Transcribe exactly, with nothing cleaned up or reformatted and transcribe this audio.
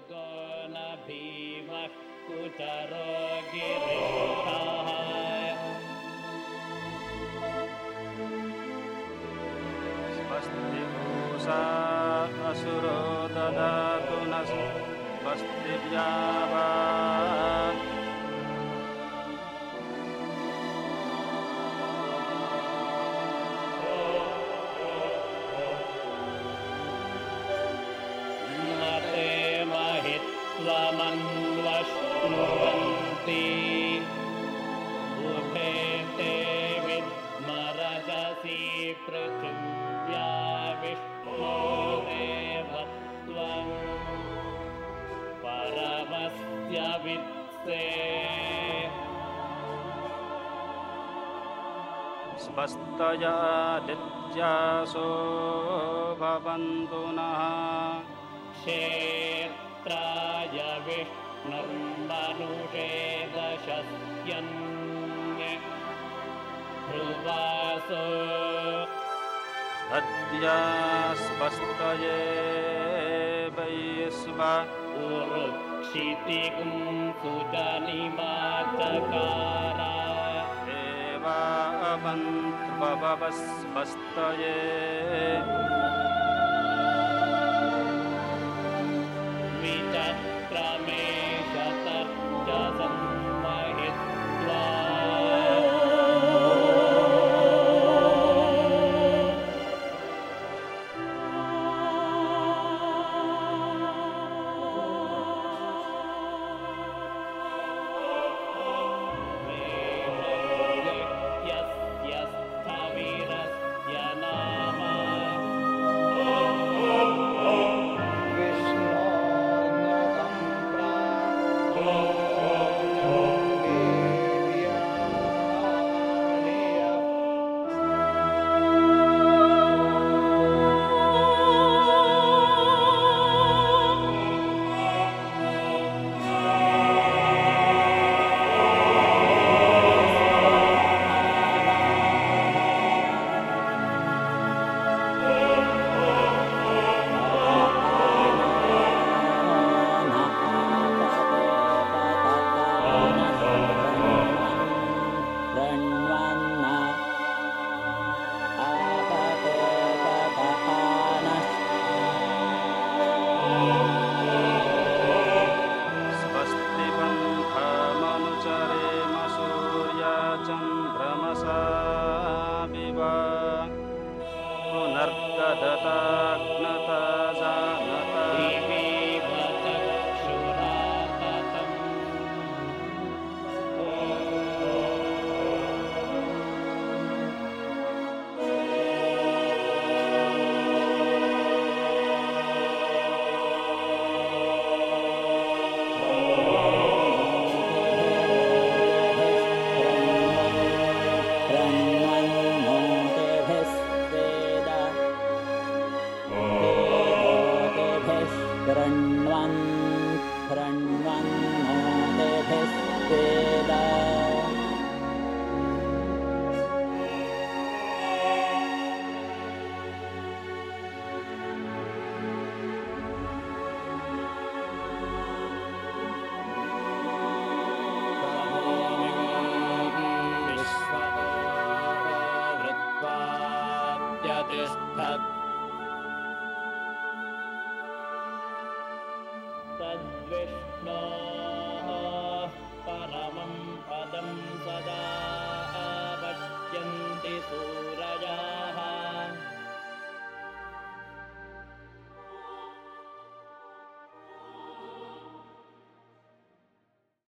मृगो न भीमः कुचरो गिरिष्ठाः स्वस्ति पूषा असुरो ददातु नः स्वस्ति व्यावान् मते महित्वमन्वश्नुवन्ति उभे ते विद्मरजसि पृथिव्या विष्णो देवत्वं परमस्य वित्से स्वस्तयादित्यासो भवन्तु नः क्षेत्राय विष्णुर्मनुषे दशस्यन्य ध्रुवासो अद्या स्वस्तये वैश्वा उरुक्षितिगुं सुजनिमाचकारा देवावन्त्ववस्वस्तये विचक्रमे शतर्च संवहित्वा यस्य स्थविरस्य नाम स्वस्ति बन्धमनुचरेम सूर्यचन्द्रमसा विव पुनर्दधताग्नता जानता दिवीव चक्षुराततम् ृण्वन् ृण्वन् मोदेभिस्वेद तद्विष्णोः परमं पदं सदा पश्यन्ति सूर्याः